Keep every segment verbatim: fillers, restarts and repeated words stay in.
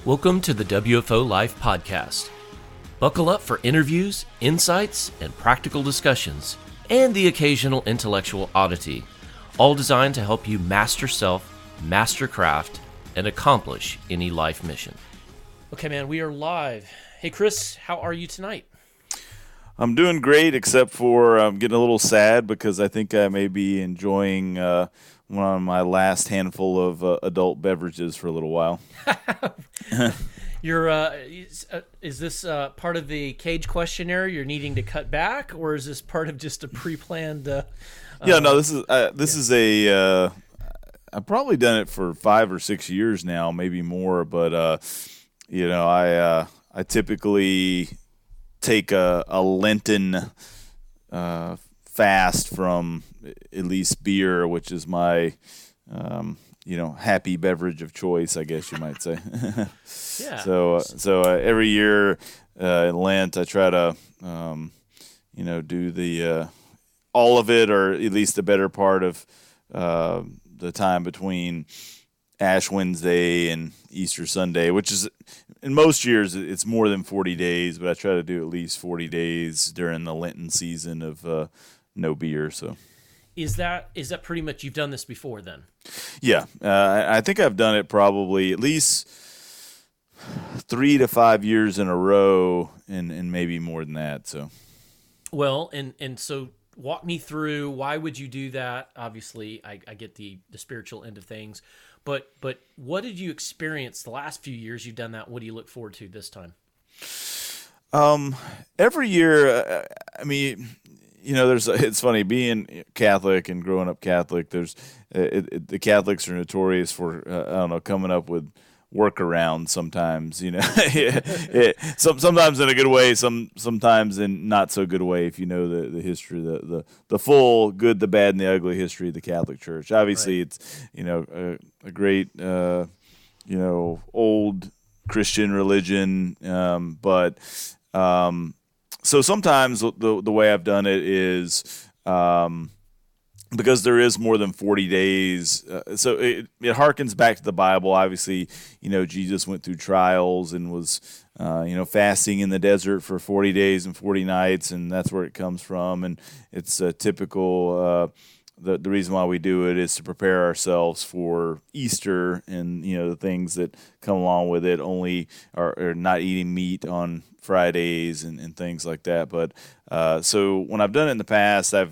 Welcome to the W F O Life Podcast. Buckle up for interviews, insights, and practical discussions, and the occasional intellectual oddity, all designed to help you master self, master craft, and accomplish any life mission. Okay, man, we are live. Hey, Chris, how are you tonight? I'm doing great, except for I'm getting a little sad because I think I may be enjoying uh, one of my last handful of uh, adult beverages for a little while. You're, uh, is, uh, is this uh, part of the cage questionnaire you're needing to cut back, or is this part of just a pre-planned? Uh, yeah, uh, no, this is uh, this yeah. is a. Uh, I've probably done it for five or six years now, maybe more. But uh, you know, I uh, I typically take a, a Lenten uh, fast from at least beer, which is my um, you know happy beverage of choice, I guess you might say. Yeah. So uh, so uh, every year uh, in Lent, I try to um, you know do the uh, all of it, or at least the better part of uh, the time between Ash Wednesday and Easter Sunday, which is in most years it's more than forty days, but I try to do at least forty days during the Lenten season of uh, no beer. So is that is that pretty much, you've done this before then? Yeah, uh, I think I've done it probably at least three to five years in a row, and, and maybe more than that. So, well, and and so walk me through, why would you do that? Obviously, I, I get the the spiritual end of things, but but what did you experience the last few years you've done that? What do you look forward to this time? Um, every year, uh, I mean, you know, there's it's funny being Catholic and growing up Catholic. There's it, it, the Catholics are notorious for uh, I don't know coming up with workarounds sometimes, you know, it, it, some sometimes in a good way, some sometimes in not so good way. If you know the, the history, the, the the full good, the bad, and the ugly history of the Catholic Church. Obviously, right. It's you know a, a great uh, you know old Christian religion, um, but um, so sometimes the the way I've done it is. Um, Because there is more than forty days, uh, so it, it harkens back to the Bible. Obviously, you know, Jesus went through trials and was, uh, you know, fasting in the desert for forty days and forty nights, and that's where it comes from. And it's a typical, uh, the, the reason why we do it is to prepare ourselves for Easter and, you know, the things that come along with it, only are, are not eating meat on Fridays and, and things like that. But uh, so when I've done it in the past, I've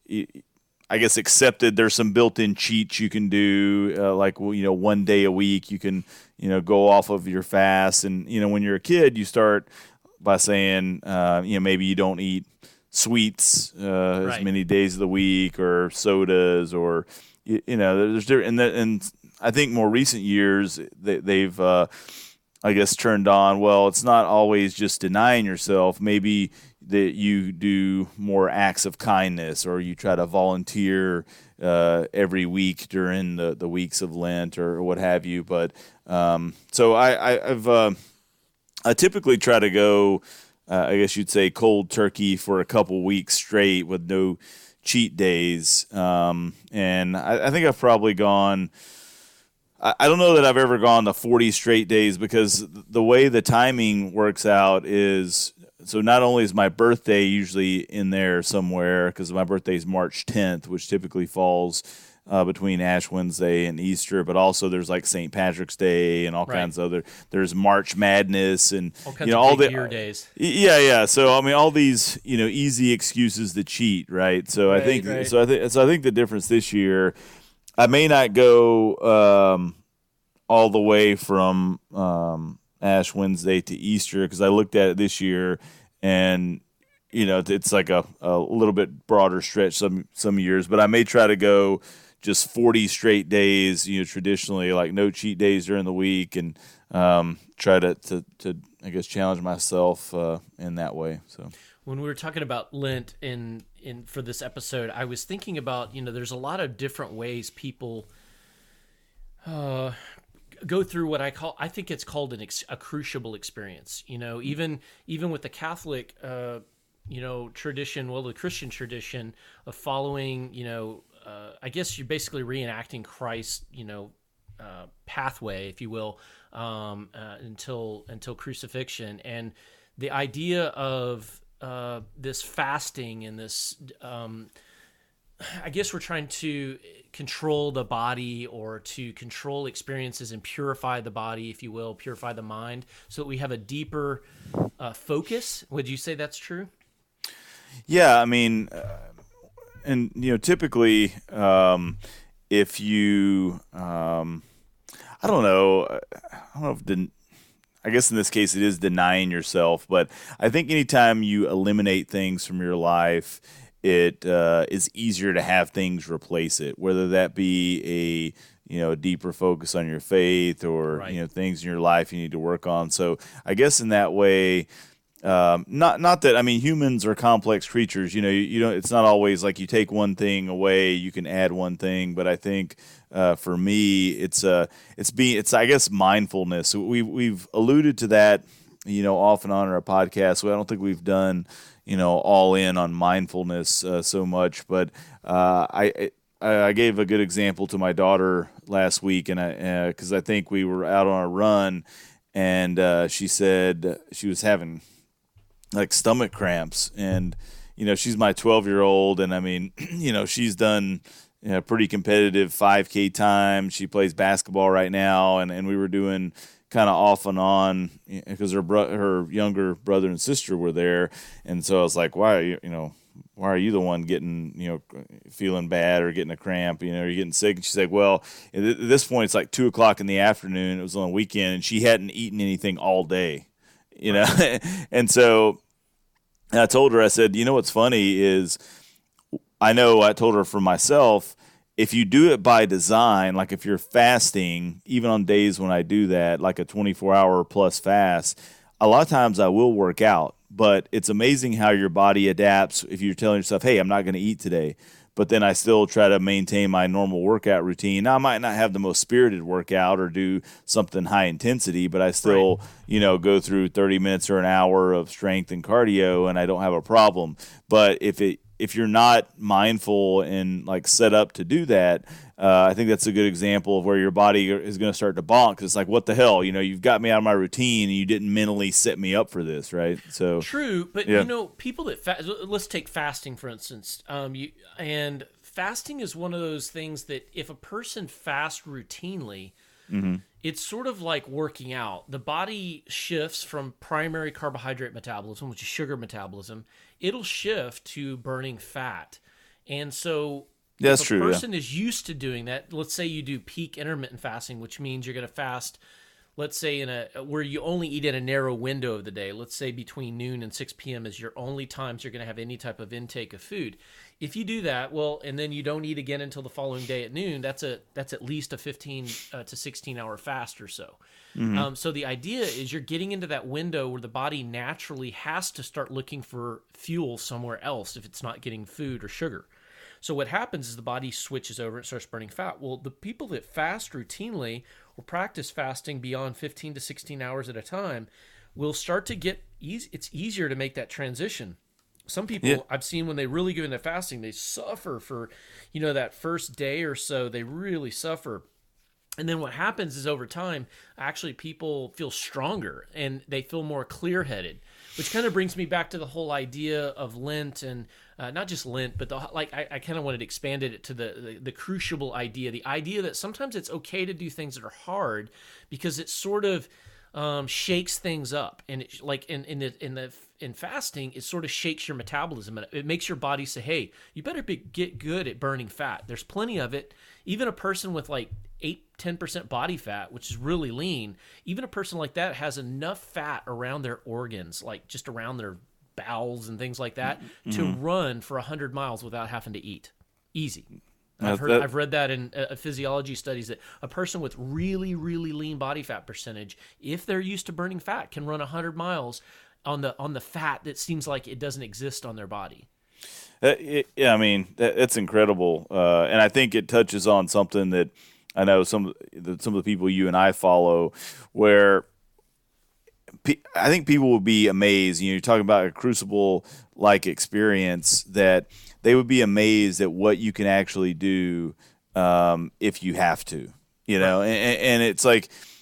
I guess accepted there's some built-in cheats you can do, uh, like, well, you know, one day a week you can, you know, go off of your fast. And, you know, when you're a kid, you start by saying, uh, you know, maybe you don't eat sweets uh, Right. as many days of the week, or sodas, or, you, you know, there's different. And, the, and I think more recent years they, they've, uh, I guess, turned on, well, it's not always just denying yourself. Maybe that you do more acts of kindness, or you try to volunteer uh, every week during the, the weeks of Lent, or what have you. But um, so I, I, I've uh, I typically try to go, uh, I guess you'd say, cold turkey for a couple weeks straight with no cheat days. Um, and I, I think I've probably gone. I don't know that I've ever gone to forty straight days, because the way the timing works out is, so not only is my birthday usually in there somewhere, because my birthday is March tenth, which typically falls uh, between Ash Wednesday and Easter, but also there's like Saint Patrick's Day and all Right. kinds of other, there's March Madness and all kinds you know of all big the year days. Yeah, yeah. So I mean, all these you know easy excuses to cheat, right? So Right, I think right. so. I think so. I think the difference this year, I may not go. Um, all the way from um, Ash Wednesday to Easter, because I looked at it this year, and you know it's like a, a little bit broader stretch some some years, but I may try to go just forty straight days, you know, traditionally, like no cheat days during the week, and um, try to, to to I guess challenge myself uh, in that way. So when we were talking about Lent in in for this episode, I was thinking about, you know, there's a lot of different ways people uh go through what I call, I think it's called an ex, a crucible experience. You know, even even with the Catholic, uh, you know, tradition, well, the Christian tradition of following, you know, uh, I guess you're basically reenacting Christ, you know, uh, pathway, if you will, um, uh, until until crucifixion, and the idea of uh, this fasting and this. Um, I guess we're trying to control the body or to control experiences and purify the body, if you will, purify the mind, so that we have a deeper uh, focus. Would you say that's true? Yeah, I mean, uh, and you know, typically, um, if you, um, I don't know, I don't know if den- I guess in this case it is denying yourself, but I think anytime you eliminate things from your life, it uh, is easier to have things replace it, whether that be a you know a deeper focus on your faith or Right. you know things in your life you need to work on. So I guess in that way, um, not not that I mean humans are complex creatures. You know, you, you know it's not always like you take one thing away, you can add one thing. But I think uh, for me, it's uh, it's being it's I guess mindfulness. We we've alluded to that, you know, off and on in our podcast. So I don't think we've done you know, all in on mindfulness uh, so much. But uh, I I gave a good example to my daughter last week, and I because uh, I think we were out on a run, and uh, she said she was having like stomach cramps, and you know, she's my twelve year old, and I mean, you know, she's done. You know, pretty competitive five K time. She plays basketball right now, and, and we were doing kind of off and on because her bro- her younger brother and sister were there, and so I was like, why are you you know why are you the one getting you know feeling bad or getting a cramp, you know, you're getting sick? And she's like, well, at this point it's like two o'clock in the afternoon. It was on a weekend, and she hadn't eaten anything all day, you know, and so I told her, I said, you know what's funny is. I know I told her for myself, if you do it by design, like if you're fasting, even on days when I do that, like a twenty-four hour plus fast, a lot of times I will work out. But it's amazing how your body adapts if you're telling yourself, hey, I'm not going to eat today. But then I still try to maintain my normal workout routine. Now, I might not have the most spirited workout or do something high intensity, but I still, right. you know, go through thirty minutes or an hour of strength and cardio, and I don't have a problem. But if it if you're not mindful and like set up to do that, uh, I think that's a good example of where your body is going to start to bonk. 'Cause it's like, what the hell? You know, you've got me out of my routine and you didn't mentally set me up for this, right? So true, but yeah. you know, people that fast. Let's take fasting for instance. Um, you and fasting is one of those things that if a person fasts routinely. Mm-hmm. It's sort of like working out. The body shifts from primary carbohydrate metabolism, which is sugar metabolism. It'll shift to burning fat. And so yeah, if that's a true, person yeah. is used to doing that, let's say you do peak intermittent fasting, which means you're going to fast, let's say in a where you only eat in a narrow window of the day. Let's say between noon and six p.m. is your only times you're going to have any type of intake of food. If you do that, well, and then you don't eat again until the following day at noon, that's a that's at least a fifteen uh, to sixteen hour fast or so. Mm-hmm. Um, so the idea is you're getting into that window where the body naturally has to start looking for fuel somewhere else if it's not getting food or sugar. So what happens is the body switches over and starts burning fat. Well, the people that fast routinely or practice fasting beyond fifteen to sixteen hours at a time will start to get easy. It's easier to make that transition. Some people yeah. I've seen when they really go into fasting, they suffer for, you know, that first day or so, they really suffer. And then what happens is over time, actually people feel stronger and they feel more clear-headed, which kind of brings me back to the whole idea of Lent and uh, not just Lent, but the, like I, I kind of wanted to expand it to the, the, the crucible idea, the idea that sometimes it's okay to do things that are hard because it sort of um, shakes things up. And it, like in, in the, in the, in fasting, it sort of shakes your metabolism. And it makes your body say, hey, you better be, get good at burning fat. There's plenty of it. Even a person with like eight, ten percent body fat, which is really lean, even a person like that has enough fat around their organs, like just around their bowels and things like that, mm-hmm. to run for one hundred miles without having to eat. Easy. I've heard, that, I've read that in uh, physiology studies that a person with really, really lean body fat percentage, if they're used to burning fat, can run one hundred miles on the on the fat that seems like it doesn't exist on their body. Uh, it, yeah, I mean, that, that's incredible. Uh, and I think it touches on something that I know some, some of the people you and I follow where pe- I think people will be amazed. You know, you're talking about a crucible-like experience that they would be amazed at what you can actually do um, if you have to, you know, and, and it's like,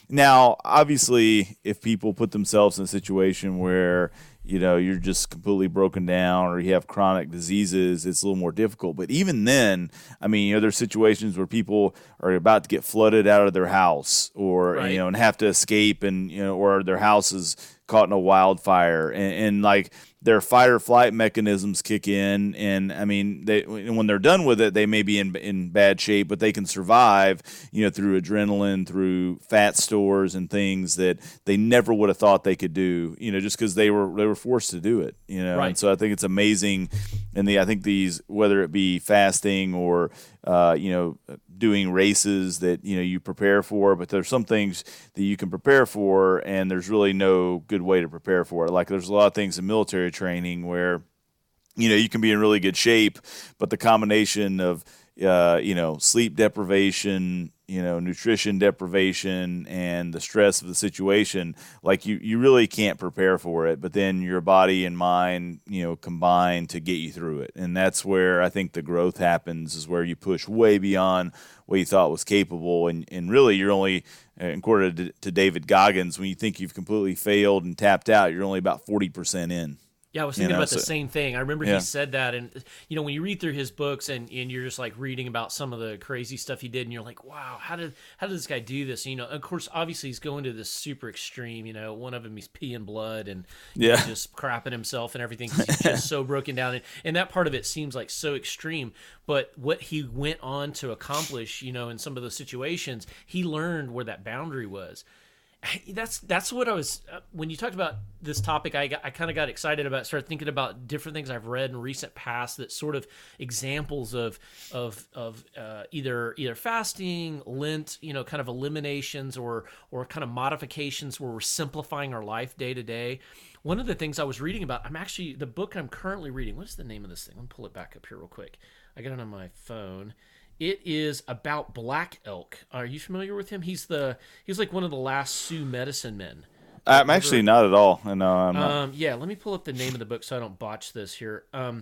Now, obviously, if people put themselves in a situation where you know you're just completely broken down or you have chronic diseases, it's a little more difficult. But even then, I mean, you know, there's situations where people are about to get flooded out of their house, or Right. you know, and have to escape, and you know, or their house is caught in a wildfire, and, and like their fight or flight mechanisms kick in, and I mean, they when they're done with it, they may be in in bad shape, but they can survive, you know, through adrenaline, through fat stores, and things that they never would have thought they could do, you know, just because they were they were forced to do it, you know. Right. And so I think it's amazing, and the I think these, whether it be fasting or uh, you know, doing races that you know you prepare for, but there's some things that you can prepare for, and there's really no good way to prepare for it. Like there's a lot of things in military training where you know you can be in really good shape, but the combination of uh, you know sleep deprivation, you know nutrition deprivation, and the stress of the situation, like you you really can't prepare for it. But then your body and mind, you know, combine to get you through it, and that's where I think the growth happens. Is where you push way beyond what you thought was capable, and and really you're only, according to, to David Goggins, when you think you've completely failed and tapped out, you're only about forty percent in. Yeah, I was thinking You know, about the so- same thing. I remember Yeah. he said that, and you know, when you read through his books and, and you're just like reading about some of the crazy stuff he did, and you're like, wow, how did how did this guy do this? You know, of course, obviously he's going to this super extreme. You know, one of them he's peeing blood and you know, Yeah. just crapping himself and everything. 'Cause he's just so broken down, and, and that part of it seems like so extreme. But what he went on to accomplish, you know, in some of those situations, he learned where that boundary was. That's that's what I was uh, when you talked about this topic. I got, I kind of got excited about, started thinking about different things I've read in recent past that sort of examples of of of uh, either either fasting, Lent, you know, kind of eliminations or or kind of modifications where we're simplifying our life day to day. One of the things I was reading about, I'm actually the book I'm currently reading. What's the name of this thing? Let me pull it back up here real quick. I got it on my phone. It is about Black Elk. Are you familiar with him? He's the he's like one of the last Sioux medicine men. I'm actually not at all. I know I'm not. Um, yeah, let me pull up the name of the book so I don't botch this here. Um,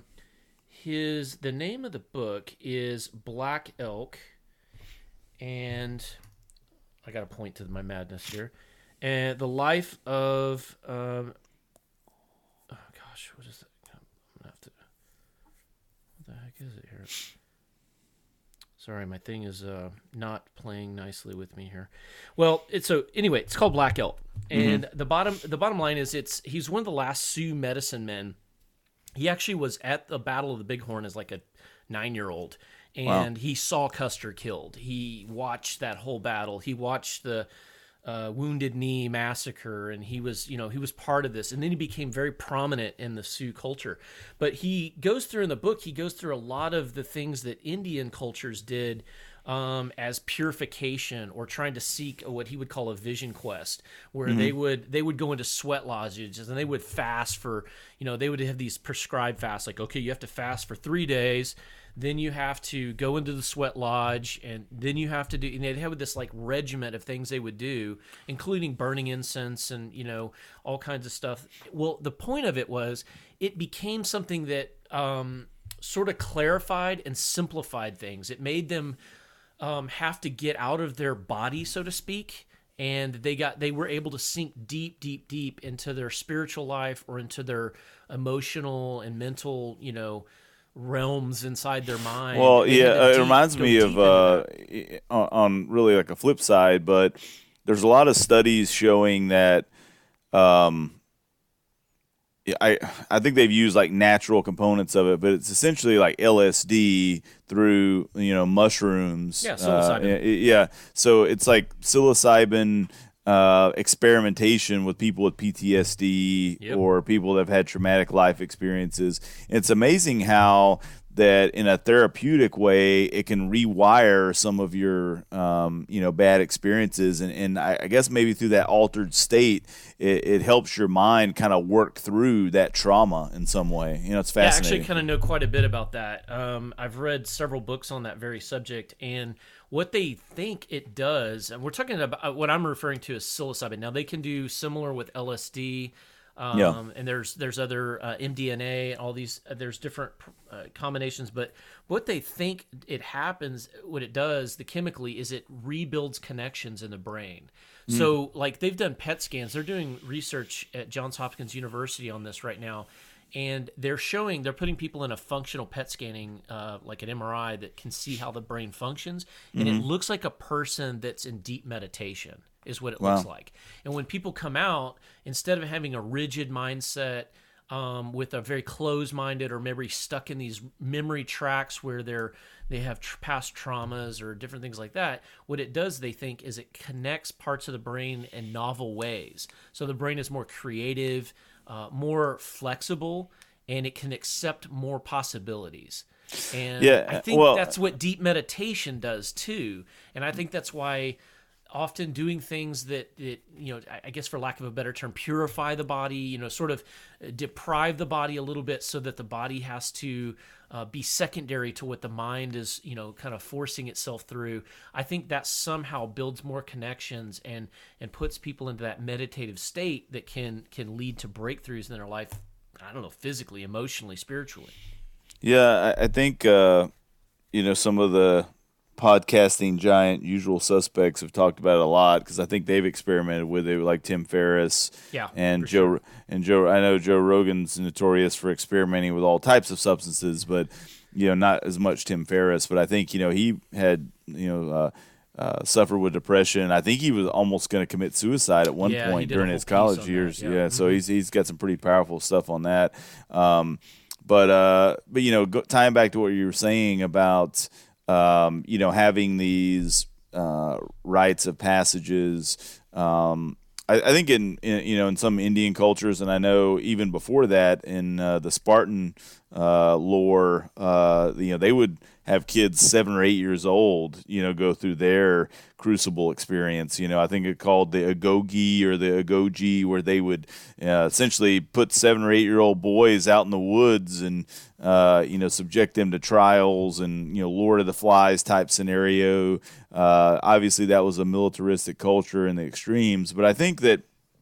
his the name of the book is Black Elk, and I got to point to my madness here. And the life of um, oh gosh, what is that? I'm gonna have to. What the heck is it here? Sorry, my thing is uh, not playing nicely with me here. Well, it's so anyway, it's called Black Elk, and mm-hmm. the bottom the bottom line is it's he's one of the last Sioux medicine men. He actually was at the Battle of the Bighorn as like a nine year old, and wow. he saw Custer killed. He watched that whole battle. He watched the uh, Wounded Knee massacre, and he was you know he was part of this, and then he became very prominent in the Sioux culture. But he goes through in the book, he goes through a lot of the things that Indian cultures did um, as purification, or trying to seek what he would call a vision quest, where mm-hmm. they would they would go into sweat lodges and they would fast for you know they would have these prescribed fasts, like okay, you have to fast for three days. Then you have to go into the sweat lodge, and then you have to do, and they'd have this like regiment of things they would do, including burning incense and, you know, all kinds of stuff. Well, the point of it was it became something that um, sort of clarified and simplified things. It made them um, have to get out of their body, so to speak. And they got they were able to sink deep, deep, deep into their spiritual life or into their emotional and mental, you know, realms inside their mind. Well, They had yeah, to uh, it deep- reminds go me deep of into uh, that. on, on really like a flip side, but there's a lot of studies showing that um, yeah, I I think they've used like natural components of it, but it's essentially like L S D through you know mushrooms. Yeah, psilocybin. Uh, yeah, so it's like psilocybin. Uh, experimentation with people with P T S D Yep. or people that have had traumatic life experiences. It's amazing how that in a therapeutic way it can rewire some of your um, you know bad experiences, and, and I, I guess maybe through that altered state it, it helps your mind kind of work through that trauma in some way. You know, it's Yeah, I fascinating. actually kind of know quite a bit about that. Um, I've read several books on that very subject, and what they think it does, and we're talking about what I'm referring to as psilocybin. Now, they can do similar with L S D. Um, Yeah. And there's there's other uh, M D N A, all these. Uh, there's different uh, combinations, but what they think it happens, what it does, the chemically, is it rebuilds connections in the brain. Mm. So, like they've done P E T scans. They're doing research at Johns Hopkins University on this right now, and they're showing they're putting people in a functional P E T scanning, uh, like an M R I, that can see how the brain functions, and mm-hmm. it looks like a person that's in deep meditation. Is what it wow. looks like. And when people come out, instead of having a rigid mindset um, with a very closed-minded or maybe stuck in these memory tracks where they're they have tr- past traumas or different things like that, what it does, they think, is it connects parts of the brain in novel ways. So the brain is more creative, uh, more flexible, and it can accept more possibilities. And yeah, I think well, that's what deep meditation does too. And I think that's why often doing things that, that, you know, I guess for lack of a better term, purify the body, you know, sort of deprive the body a little bit so that the body has to uh, be secondary to what the mind is, you know, kind of forcing itself through. I think that somehow builds more connections and, and puts people into that meditative state that can, can lead to breakthroughs in their life. I don't know, physically, emotionally, spiritually. Yeah, I, I think, uh, you know, some of the podcasting giant Usual Suspects have talked about it a lot because I think they've experimented with it, like Tim Ferriss, yeah, and Joe sure. and Joe. I know Joe Rogan's notorious for experimenting with all types of substances, but you know, not as much Tim Ferriss. But I think you know he had you know uh, uh, suffered with depression. I think he was almost going to commit suicide at one yeah, point during his college years. That, yeah, yeah mm-hmm. So he's he's got some pretty powerful stuff on that. Um, but uh, but you know, go, tying back to what you were saying about. Um, you know, having these uh, rites of passages. Um, I, I think in, in you know in some Indian cultures, and I know even before that in uh, the Spartan uh, lore, uh, you know, they would have kids seven or eight years old, you know, go through their crucible experience. You know, I think it called the agogi or the agogi, where they would uh, essentially put seven or eight year old boys out in the woods and uh, you know subject them to trials and you know Lord of the Flies type scenario. Uh, obviously, that was a militaristic culture in the extremes, but I think that.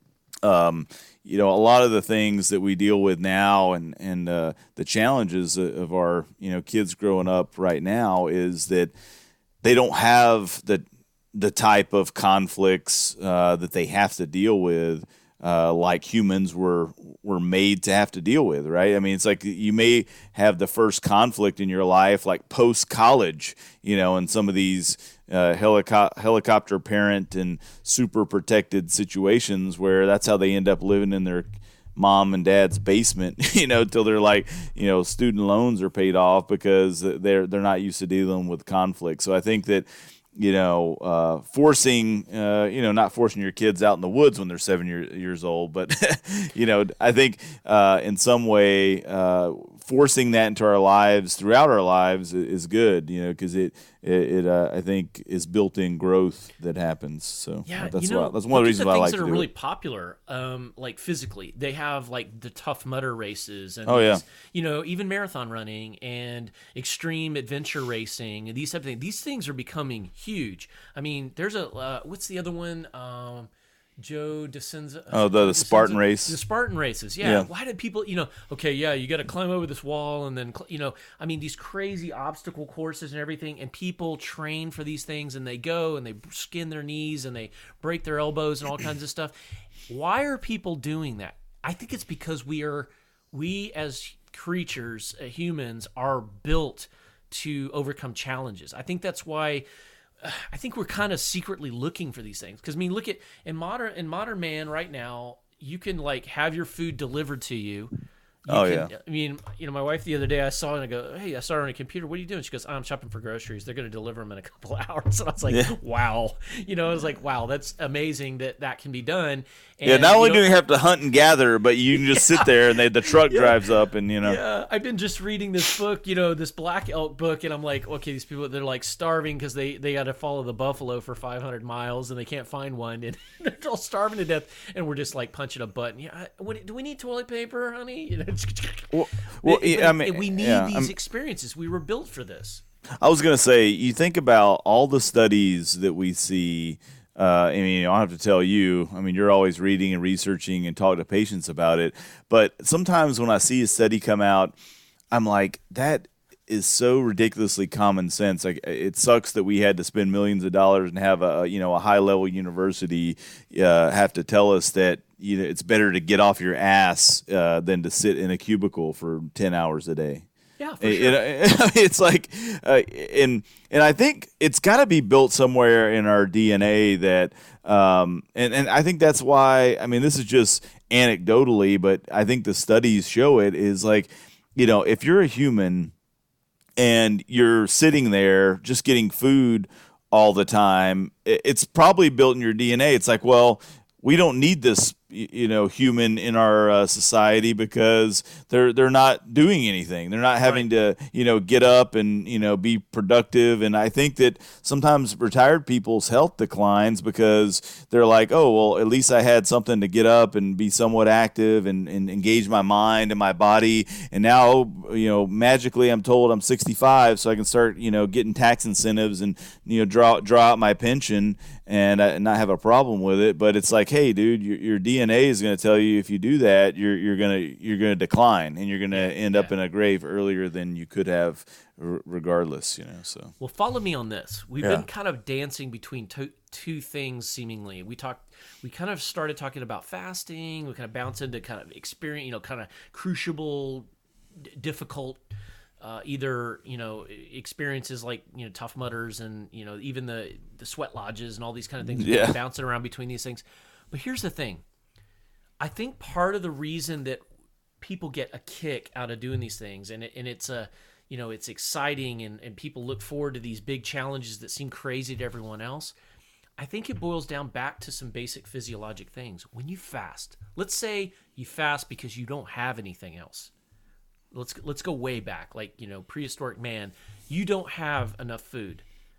Um, you know, a lot of the things that we deal with now and, and uh, the challenges of our, you know, kids growing up right now is that they don't have the the type of conflicts uh, that they have to deal with uh, like humans were were made to have to deal with, right? I mean, it's like you may have the first conflict in your life like post-college, you know, in some of these Uh, helico- helicopter parent and super protected situations where that's how they end up living in their mom and dad's basement, you know, till they're like, you know, student loans are paid off because they're they're not used to dealing with conflict. So I think that, you know, uh, forcing, uh, you know, not forcing your kids out in the woods when they're seven year, years old, but, you know, I think uh, in some way uh, forcing that into our lives throughout our lives is good, you know, because it, it, it uh, I think, is built-in growth that happens. So yeah, that's, you know, why, that's one of the reasons the why I things like that to are do really it. popular, um, like physically. They have like the Tough Mudder races and oh, these, yeah. you know, even marathon running and extreme adventure racing and these type of things. These things are becoming huge. I mean, there's a uh, what's the other one? Um, Joe DeCenza. Oh, the, Joe the DeCenza? Spartan race. The Spartan races, yeah. Yeah. Why did people, you know, okay, yeah, you got to climb over this wall and then, cl- you know, I mean, these crazy obstacle courses and everything, and people train for these things and they go and they skin their knees and they break their elbows and all kinds of stuff. Why are people doing that? I think it's because we are, we as creatures, uh, humans, are built to overcome challenges. I think that's why I think we're kind of secretly looking for these things. Because I mean, look at in modern in modern man right now, you can like have your food delivered to you. You oh can, yeah. I mean, you know, my wife the other day I saw her and I go, "Hey, I saw her on a computer. What are you doing?" She goes, "I'm shopping for groceries. They're going to deliver them in a couple of hours." And I was like, Yeah. "Wow!" You know, I was like, "Wow, that's amazing that that can be done." And, Yeah, not only you know, do you have to hunt and gather, but you can just sit there and they, the truck Yeah. drives up and, you know. Yeah, I've been just reading this book, you know, this Black Elk book, and I'm like, okay, these people, they're like starving because they, they got to follow the buffalo for five hundred miles and they can't find one, and they're all starving to death, and we're just like punching a button. Yeah, what, do we need toilet paper, honey? You know, Well, well It- I but mean, we need yeah, these I'm- experiences. We were built for this. I was going to say, you think about all the studies that we see Uh, I mean, I don't have to tell you. I mean, you're always reading and researching and talking to patients about it. But sometimes when I see a study come out, I'm like, that is so ridiculously common sense. Like, it sucks that we had to spend millions of dollars and have a you know a high level university uh, have to tell us that you know it's better to get off your ass uh, than to sit in a cubicle for ten hours a day. Yeah, for It- sure. it- it's like, uh, and and I think it's got to be built somewhere in our D N A that, um, and and I think that's why. I mean, this is just anecdotally, but I think the studies show it is like, you know, if you're a human and you're sitting there just getting food all the time, i- it's probably built in your D N A. It's like, well, we don't need this, y- you know, human in our uh, society because they're they're not doing anything. They're not having to, you know, get up and you know be productive. And I think that sometimes retired people's health declines because they're like, oh, well, at least I had something to get up and be somewhat active and, and engage my mind and my body. And now, you know, magically I'm told I'm sixty-five, so I can start, you know, getting tax incentives and, you know, draw draw out my pension and, uh, not have a problem with it. But it's like, hey, dude, your, your D N A is going to tell you if you do that, you're you're gonna you're gonna decline and you're gonna end up yeah. in a grave earlier than you could have, r- regardless. You know, so Well, follow me on this. We've Yeah. been kind of dancing between two, two things seemingly. We talked we kind of started talking about fasting, we kind of bounced into kind of experience, you know, kind of crucible d- difficult uh, either, you know, experiences like, you know, Tough Mudders and, you know, even the the sweat lodges and all these kind of things. We've been Yeah. bouncing around between these things. But here's the thing. I think part of the reason that people get a kick out of doing these things, and it, and it's a, you know, it's exciting, and, and people look forward to these big challenges that seem crazy to everyone else. I think it boils down back to some basic physiologic things. When you fast, let's say you fast because you don't have anything else. Let's let's go way back, like, you know, prehistoric man. You don't have enough food.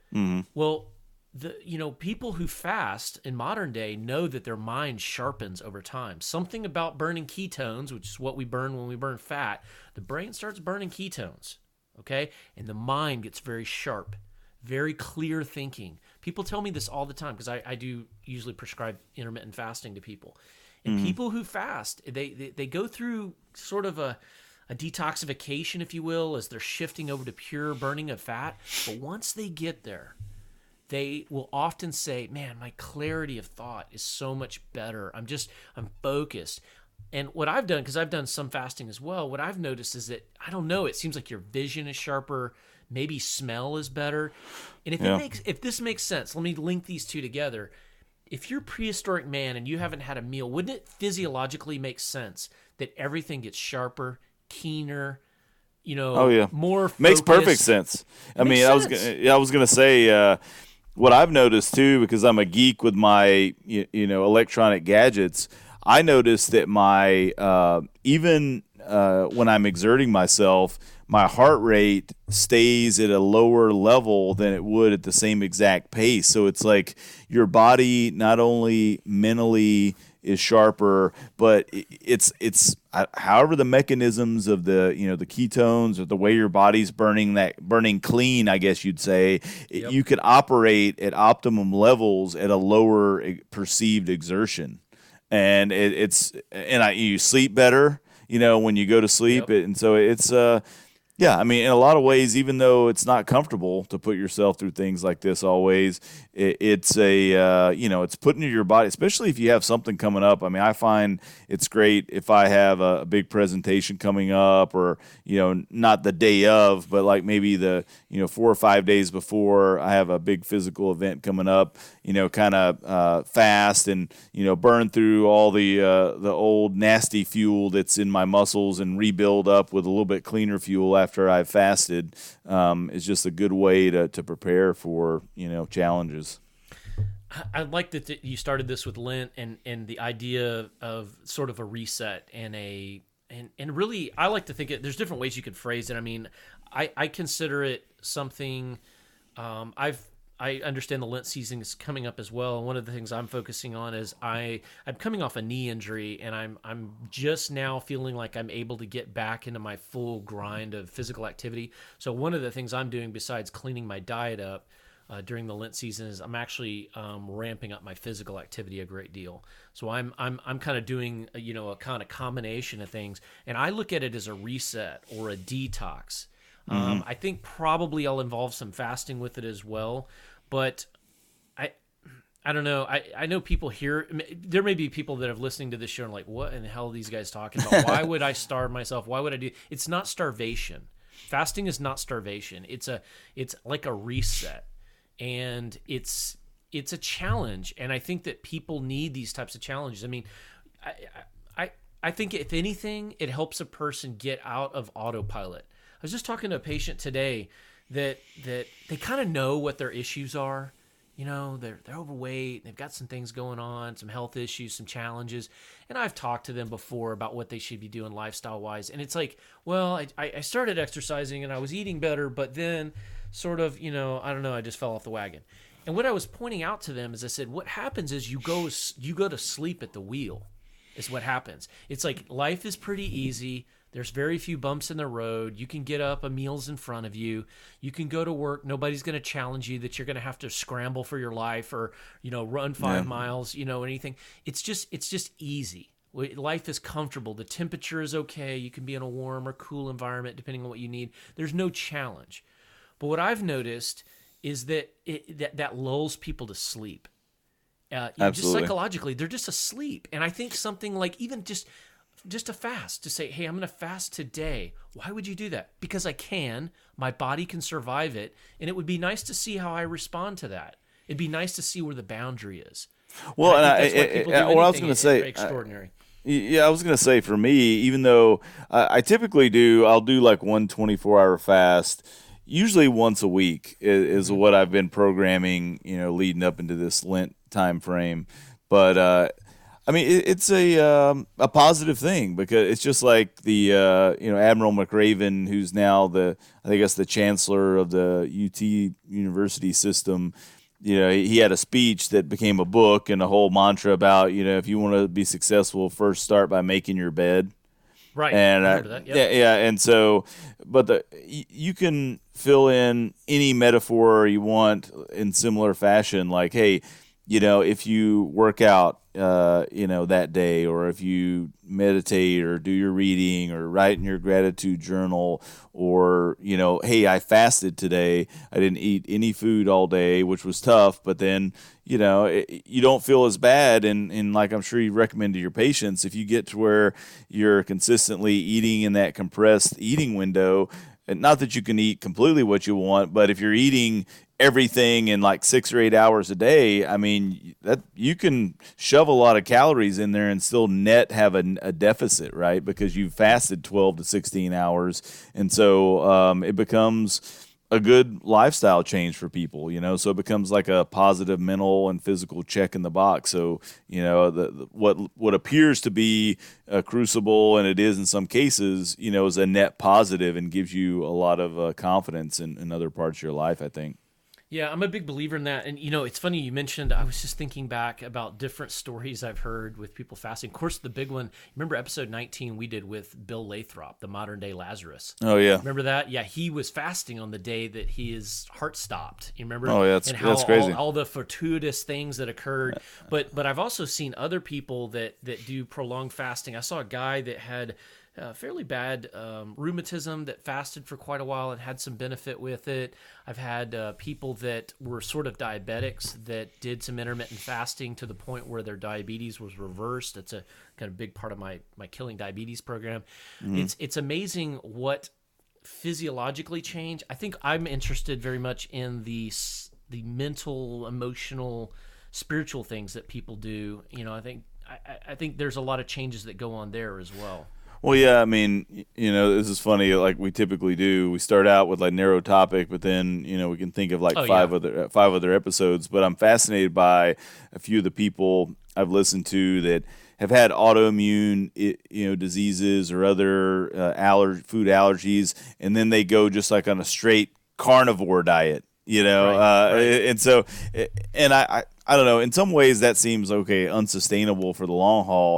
Well, the you know people who fast in modern day know that their mind sharpens over time. Something about burning ketones, which is what we burn when we burn fat, the brain starts burning ketones, okay, and the mind gets very sharp, very clear thinking. People tell me this all the time because I, I do usually prescribe intermittent fasting to people, and people who fast, they, they they go through sort of a a detoxification, if you will, as they're shifting over to pure burning of fat. But once they get there, they will often say, man, my clarity of thought is so much better. I'm just, I'm focused. And what I've done, because I've done some fasting as well, what I've noticed is that, I don't know, it seems like your vision is sharper, maybe smell is better. And if Yeah. it makes, if this makes sense, let me link these two together. If you're a prehistoric man and you haven't had a meal, wouldn't it physiologically make sense that everything gets sharper, keener, you know, Oh yeah, more makes perfect focused? sense. I Makes mean, I was sense. gonna, yeah, I was gonna say uh, what I've noticed too, because I'm a geek with my you, you know electronic gadgets. I noticed that my uh, even uh, when I'm exerting myself, my heart rate stays at a lower level than it would at the same exact pace. So it's like your body not only mentally is sharper, but i- it's it's uh, however the mechanisms of the you know the ketones or the way your body's burning that burning clean, I guess you'd say, it- Yep. you could operate at optimum levels at a lower eh, perceived exertion, and it, it's and I you sleep better, you know, when you go to sleep, Yep. and so it's uh yeah, I mean, in a lot of ways, even though it's not comfortable to put yourself through things like this always, it, it's a, uh, you know, it's putting your body, especially if you have something coming up. I mean, I find it's great if I have a, a big presentation coming up or, you know, not the day of, but like maybe the, you know, four or five days before I have a big physical event coming up, you know, kind of uh, fast and, you know, burn through all the, uh, the old nasty fuel that's in my muscles and rebuild up with a little bit cleaner fuel after I've fasted, um, is just a good way to, to prepare for, you know, challenges. I like that th- you started this with Lent and, and the idea of sort of a reset and a and, and really I like to think it there's different ways you could phrase it. I mean, I, I consider it something um, I've I understand the Lent season is coming up as well. And one of the things I'm focusing on is I I'm coming off a knee injury and I'm I'm just now feeling like I'm able to get back into my full grind of physical activity. So one of the things I'm doing besides cleaning my diet up, uh, during the Lent season is I'm actually um, ramping up my physical activity a great deal. So I'm I'm I'm kind of doing a, you know a kind of combination of things, and I look at it as a reset or a detox. Mm-hmm. Um, I think probably I'll involve some fasting with it as well, but I I don't know. I, I know people here. There may be people that are listening to this show and like, what in the hell are these guys talking about? Why would I starve myself? Why would I do? It's not starvation. Fasting is not starvation. It's a it's like a reset, and it's it's a challenge. And I think that people need these types of challenges. I mean, I I I think if anything, it helps a person get out of autopilot. I was just talking to a patient today that that they kind of know what their issues are. You know, they're they're overweight, they've got some things going on, some health issues, some challenges. And I've talked to them before about what they should be doing lifestyle-wise. And it's like, well, I, I started exercising and I was eating better, but then sort of, you know, I don't know, I just fell off the wagon. And what I was pointing out to them is I said, what happens is you go you go to sleep at the wheel is what happens. It's like life is pretty easy. There's very few bumps in the road. You can get up, a meal's in front of you. You can go to work. Nobody's going to challenge you that you're going to have to scramble for your life or, you know, run five yeah. miles, you know, anything. It's just it's just easy. Life is comfortable. The temperature is okay. You can be in a warm or cool environment depending on what you need. There's no challenge. But what I've noticed is that it, that, that lulls people to sleep. Uh, you know, just psychologically, they're just asleep. And I think something like even just... just a fast, to say, hey, I'm going to fast today. Why would you do that? Because I can. My body can survive it. And it would be nice to see how I respond to that. It'd be nice to see where the boundary is. Well, and I, and I, I, what I was going to say, extraordinary. I, yeah, I was going to say for me, even though I, I typically do, I'll do like one twenty-four hour fast, usually once a week is, is mm-hmm. what I've been programming, you know, leading up into this Lent time frame. But, uh, I mean, it, it's a um, a positive thing because it's just like the uh, you know Admiral McRaven, who's now the I think that's the chancellor of the U T University system. You know, he had a speech that became a book and a whole mantra about, you know, if you want to be successful, first start by making your bed. Right. And I remember that. Yep. yeah, yeah, and so, but the you can fill in any metaphor you want in similar fashion, like, hey, you know, if you work out, uh, you know, that day, or if you meditate or do your reading or write in your gratitude journal, or, you know, hey, I fasted today. I didn't eat any food all day, which was tough, but then, you know, it, you don't feel as bad. And, and like I'm sure you recommend to your patients, if you get to where you're consistently eating in that compressed eating window, and not that you can eat completely what you want, but if you're eating everything in like six or eight hours a day, I mean, that you can shove a lot of calories in there and still net have a, a deficit, right? Because you've fasted twelve to sixteen hours. And so um, it becomes a good lifestyle change for people, you know, so it becomes like a positive mental and physical check in the box. So, you know, the, the what what appears to be a crucible, and it is in some cases, you know, is a net positive and gives you a lot of uh, confidence in, in other parts of your life, I think. Yeah, I'm a big believer in that. And, you know, it's funny you mentioned, I was just thinking back about different stories I've heard with people fasting. Of course, the big one, remember episode nineteen we did with Bill Lathrop, the modern day Lazarus? Oh, yeah. Remember that? Yeah, he was fasting on the day that his heart stopped. You remember? Oh, yeah, that's, and how that's crazy. All, all the fortuitous things that occurred. But but I've also seen other people that, that do prolonged fasting. I saw a guy that had Uh, fairly bad um, rheumatism that fasted for quite a while and had some benefit with it. I've had uh, people that were sort of diabetics that did some intermittent fasting to the point where their diabetes was reversed. It's a kind of big part of my my Killing Diabetes program. Mm-hmm. It's it's amazing what physiologically change. I think I'm interested very much in the the mental, emotional, spiritual things that people do. You know, I think I, I think there's a lot of changes that go on there as well. Well, yeah, I mean, you know, this is funny. Like we typically do, we start out with like narrow topic, but then you know we can think of like oh, five yeah. other five other episodes. But I'm fascinated by a few of the people I've listened to that have had autoimmune, you know, diseases or other uh, aller- food allergies, and then they go just like on a straight carnivore diet, you know, right, uh, right. and so, and I, I, I don't know. In some ways, that seems okay, unsustainable for the long haul.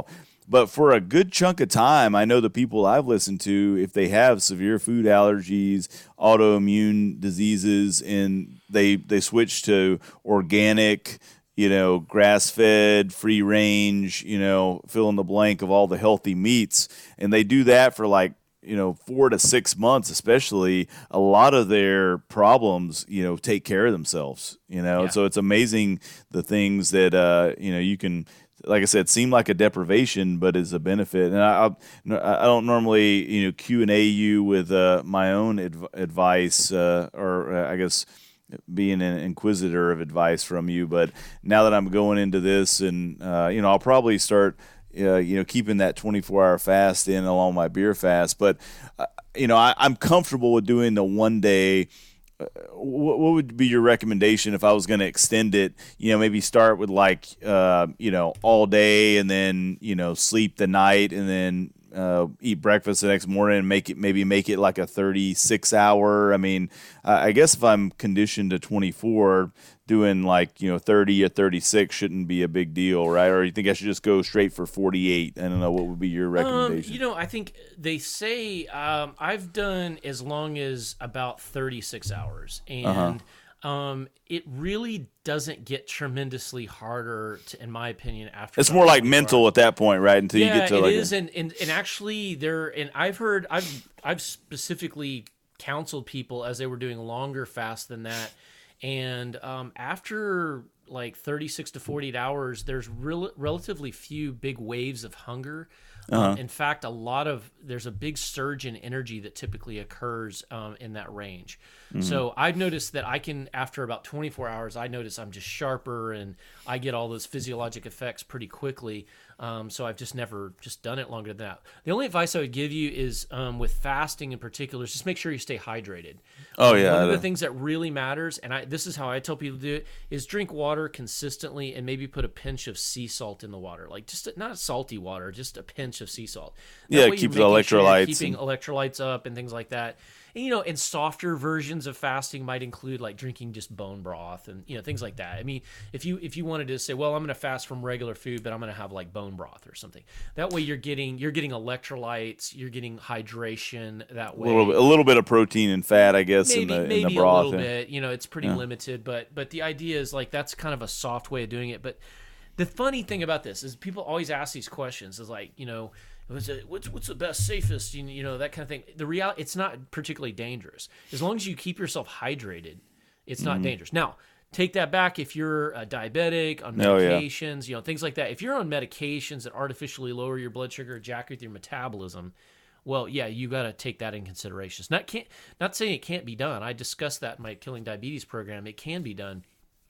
But for a good chunk of time, I know the people I've listened to, if they have severe food allergies, autoimmune diseases, and they they switch to organic, you know, grass-fed, free-range, you know, fill in the blank of all the healthy meats, and they do that for like, you know, four to six months, especially, a lot of their problems, you know, take care of themselves, you know. Yeah. So it's amazing the things that, uh, you know, you can, like I said, seem like a deprivation, but is a benefit. And I, I, I don't normally, you know, Q and A you with uh, my own adv- advice, uh, or uh, I guess being an inquisitor of advice from you. But now that I'm going into this, and uh, you know, I'll probably start, uh, you know, keeping that twenty-four hour fast in along my beer fast. But uh, you know, I, I'm comfortable with doing the one day. Uh, what, what would be your recommendation if I was going to extend it? You know, maybe start with like, uh, you know, all day, and then, you know, sleep the night, and then uh, eat breakfast the next morning, and make it, maybe make it like a thirty-six hour. I mean, uh, I guess if I'm conditioned to twenty-four, doing like, you know, thirty or thirty-six shouldn't be a big deal, right? Or you think I should just go straight for forty-eight? I don't know. What would be your recommendation? Um, you know, I think they say um, I've done as long as about thirty-six hours, and uh-huh. um, it really doesn't get tremendously harder, to, in my opinion. After it's more like mental hours. At that point, right? Until yeah, you get to it like is, a... and, and and actually there, and I've heard, I've I've specifically counseled people as they were doing longer fasts than that. And um, after like thirty-six to forty-eight hours, there's rel- relatively few big waves of hunger. Um, uh-huh. In fact, a lot of there's a big surge in energy that typically occurs um, in that range. Mm-hmm. So I've noticed that I can, after about twenty-four hours, I notice I'm just sharper and I get all those physiologic effects pretty quickly. Um, so I've just never just done it longer than that. The only advice I would give you is um, with fasting in particular, is just make sure you stay hydrated. Oh um, yeah. One of the things that really matters, and I, this is how I tell people to do it, is drink water consistently and maybe put a pinch of sea salt in the water. Like just a, not salty water, just a pinch of sea salt. That yeah, way keep the you're making electrolytes. Sure you're keeping and... electrolytes up and things like that. And, you know, and softer versions of fasting might include like drinking just bone broth and, you know, things like that. I mean, if you if you wanted to say, well, I'm going to fast from regular food, but I'm going to have like bone broth or something. That way you're getting you're getting electrolytes, you're getting hydration that way. A little bit, a little bit of protein and fat, I guess, maybe, in the maybe in the broth. a little yeah. bit. You know, it's pretty yeah. limited, but but the idea is like that's kind of a soft way of doing it. But the funny thing about this is people always ask these questions. Is like, you know, what's what's what's the best, safest, you, you know, that kind of thing. The reality, it's not particularly dangerous as long as you keep yourself hydrated. It's not mm-hmm. dangerous. Now, take that back if you're a diabetic on medications, oh, yeah. you know, things like that. If you're on medications that artificially lower your blood sugar, jack with your metabolism, well, yeah, you got to take that in consideration. It's not can't not saying it can't be done. I discussed that in my Killing Diabetes program. It can be done.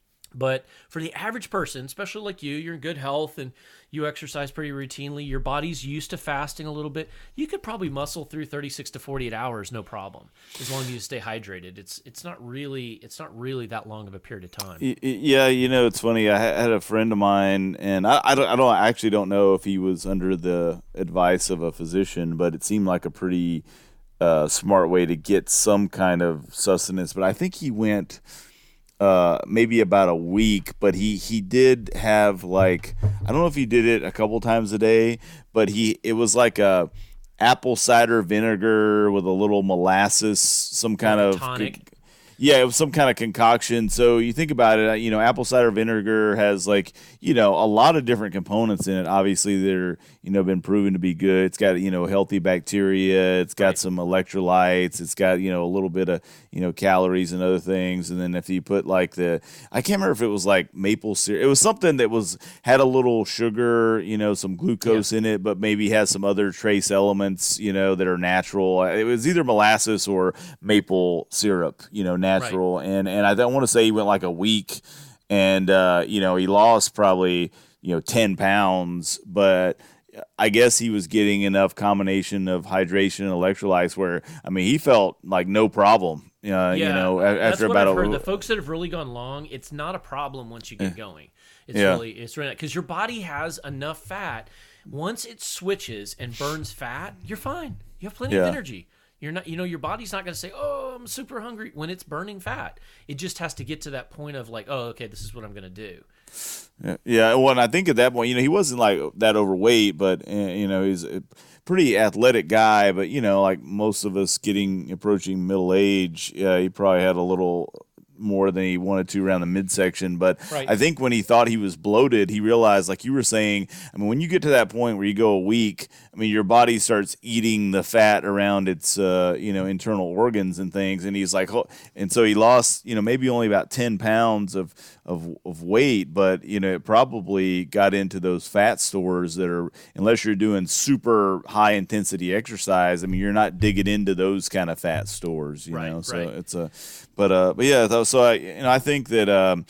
But for the average person, especially like you, you're in good health and you exercise pretty routinely, your body's used to fasting a little bit, you could probably muscle through thirty-six to forty-eight hours, no problem, as long as you stay hydrated. It's it's not really it's not really that long of a period of time. Yeah, you know, it's funny. I had a friend of mine, and I, I, don't, I don't I actually don't know if he was under the advice of a physician, but it seemed like a pretty uh, smart way to get some kind of sustenance. But I think he went... Uh, maybe about a week, but he, he did have like, I don't know if he did it a couple times a day, but he it was like a apple cider vinegar with a little molasses, some kind like of tonic. Yeah, it was some kind of concoction. So you think about it, you know, apple cider vinegar has like, you know, a lot of different components in it. Obviously, they're, you know, been proven to be good. It's got, you know, healthy bacteria. It's got right. some electrolytes. It's got, you know, a little bit of, you know, calories and other things. And then if you put like the, I can't remember if it was like maple syrup. It was something that was, had a little sugar, you know, some glucose yeah. in it, but maybe has some other trace elements, you know, that are natural. It was either molasses or maple syrup, you know, natural. Right. And, and I don't want to say he went like a week and, uh, you know, he lost probably, you know, ten pounds, but I guess he was getting enough combination of hydration and electrolytes where, I mean, he felt like no problem, uh, yeah, you know, after that's what about I've heard. a, the folks that have really gone long, it's not a problem once you get yeah. going. It's yeah. really, it's really, because your body has enough fat. Once it switches and burns fat, you're fine. You have plenty yeah. of energy. You're not, you know, your body's not going to say, "Oh, I'm super hungry" when it's burning fat. It just has to get to that point of like, "Oh, okay, this is what I'm going to do." Yeah, yeah. Well, and I think at that point, you know, he wasn't like that overweight, but uh, you know, he's a pretty athletic guy. But you know, like most of us getting approaching middle age, uh, he probably had a little more than he wanted to around the midsection. But Right. I think when he thought he was bloated, he realized, like you were saying, I mean, when you get to that point where you go a week, I mean, your body starts eating the fat around its, uh, you know, internal organs and things. And he's like, oh, and so he lost, you know, maybe only about ten pounds of, of, of weight, but, you know, it probably got into those fat stores that are, unless you're doing super high intensity exercise, I mean, you're not digging into those kind of fat stores, you Right, know, so right. it's a, but, uh, but yeah, so I, you know, I think that, um,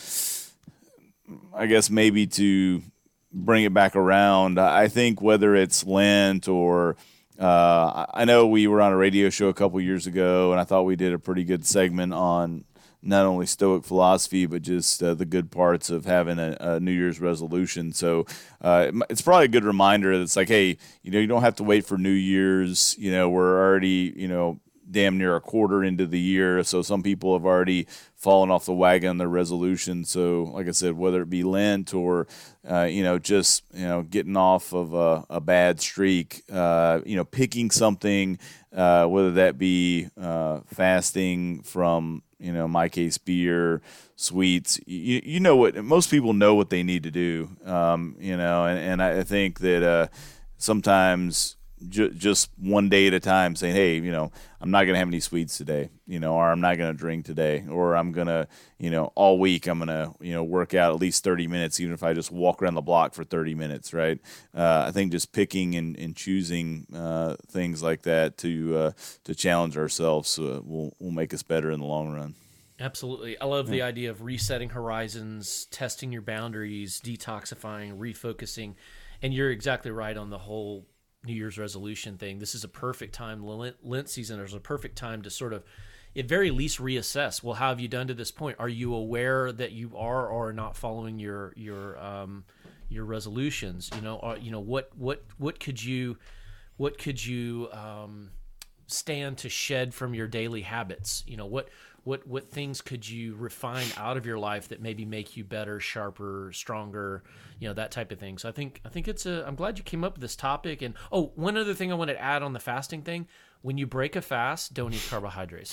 I guess maybe to bring it back around, I think whether it's Lent or, uh, I know we were on a radio show a couple years ago, and I thought we did a pretty good segment on not only Stoic philosophy, but just uh, the good parts of having a, a New Year's resolution. So uh, it's probably a good reminder that it's like, hey, you know, you don't have to wait for New Year's. You know, we're already, you know, damn near a quarter into the year. So some people have already fallen off the wagon on their resolution. So like I said, whether it be Lent or, uh, you know, just, you know, getting off of a, a bad streak, uh, you know, picking something, uh, whether that be uh, fasting from, you know, my case, beer, sweets, you, you know what, most people know what they need to do, um, you know, and, and I think that uh, sometimes J- just one day at a time saying, hey, you know, I'm not going to have any sweets today, you know, or I'm not going to drink today, or I'm going to, you know, all week I'm going to, you know, work out at least thirty minutes, even if I just walk around the block for thirty minutes, right? Uh, I think just picking and, and choosing uh, things like that to uh, to challenge ourselves uh, will, will make us better in the long run. Absolutely. I love yeah. the idea of resetting horizons, testing your boundaries, detoxifying, refocusing. And you're exactly right on the whole New Year's resolution thing. This is a perfect time. Lent, Lent season is a perfect time to sort of, at very least, reassess. Well, how have you done to this point? Are you aware that you are or are not following your your um, your resolutions? You know, or, you know what what what could you what could you um, stand to shed from your daily habits? You know, what what what things could you refine out of your life that maybe make you better, sharper, stronger, you know, that type of thing. So I think I think it's a I'm glad you came up with this topic. And oh, one other thing I want to add on the fasting thing: when you break a fast, don't eat carbohydrates.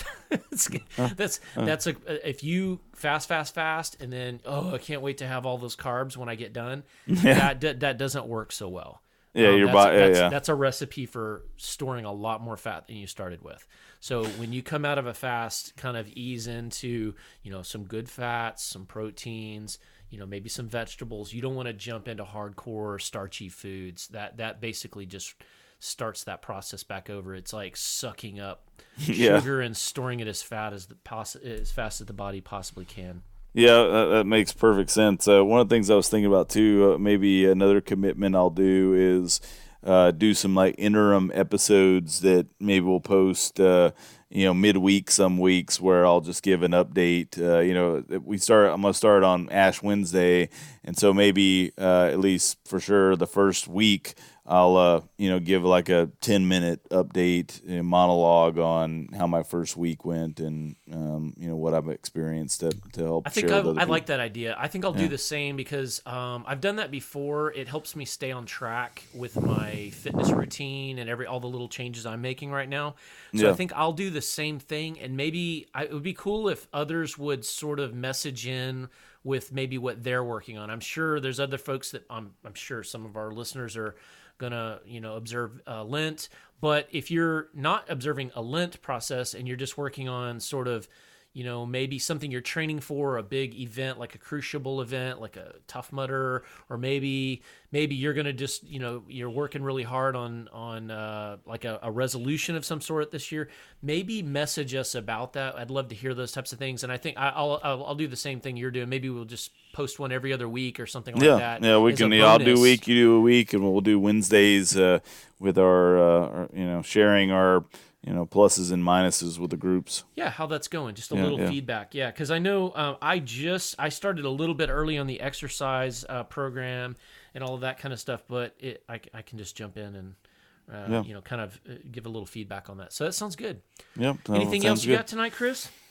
that's that's a if you fast fast fast and then oh I can't wait to have all those carbs when I get done. Yeah. That that doesn't work so well. Yeah, um, your that's, body. Yeah, that's, yeah. that's a recipe for storing a lot more fat than you started with. So when you come out of a fast, kind of ease into, you know, some good fats, some proteins, you know, maybe some vegetables. You don't want to jump into hardcore starchy foods. That that basically just starts that process back over. It's like sucking up Yeah. sugar and storing it as fat as the poss- as fast as the body possibly can. Yeah, that, that makes perfect sense. Uh, one of the things I was thinking about too, uh, maybe another commitment I'll do is uh, do some like interim episodes that maybe we'll post, uh, you know, midweek some weeks where I'll just give an update. Uh, you know, we start. I'm gonna start on Ash Wednesday, and so maybe uh, at least for sure the first week I'll uh, you know give like a ten minute update, a monologue on how my first week went and um, you know what I've experienced to to help. I think share I, with other I people. like that idea. I think I'll Yeah. do the same because um, I've done that before. It helps me stay on track with my fitness routine and every all the little changes I'm making right now. So Yeah. I think I'll do the same thing, and maybe I, it would be cool if others would sort of message in with maybe what they're working on. I'm sure there's other folks that I'm, I'm sure some of our listeners are gonna you know observe uh, Lent, but if you're not observing a Lent process and you're just working on sort of you know, maybe something you're training for, a big event like a Crucible event, like a Tough Mudder, or maybe maybe you're gonna just, you know, you're working really hard on on uh, like a, a resolution of some sort this year. Maybe message us about that. I'd love to hear those types of things, and I think I- I'll I'll, I'll do the same thing you're doing. Maybe we'll just post one every other week or something like yeah, that. yeah, we as can. a Yeah, I'll do a bonus. week, you do a week, and we'll do Wednesdays uh, with our, uh, our, you know, sharing our, you know, pluses and minuses with the groups. Yeah, how that's going. Just a Yeah, little yeah. feedback. Yeah, because I know um, I just I started a little bit early on the exercise uh, program and all of that kind of stuff, but it I, I can just jump in and uh, Yeah. you know kind of uh, give a little feedback on that. So that sounds good. Yep. Anything sounds else you good. got tonight, Chris?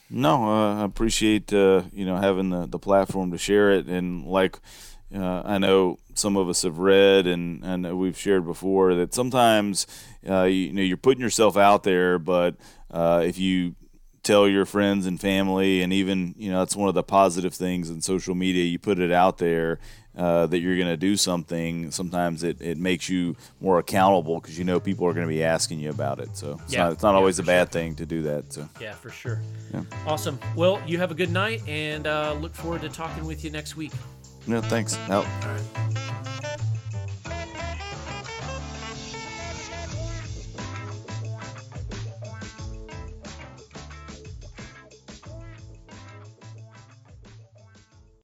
No, uh, I appreciate uh, you know having the, the platform to share it, and like uh, I know some of us have read and and we've shared before that sometimes uh, you, you know you're putting yourself out there, but uh, if you tell your friends and family, and even you know that's one of the positive things in social media, you put it out there uh, that you're going to do something. Sometimes it, it makes you more accountable because you know people are going to be asking you about it. So it's Yeah. not it's not Yeah, always a for bad sure. thing to do that. So Yeah, for sure. Yeah. Awesome. Well, you have a good night, and uh, look forward to talking with you next week. yeah, thanks. Out. All right.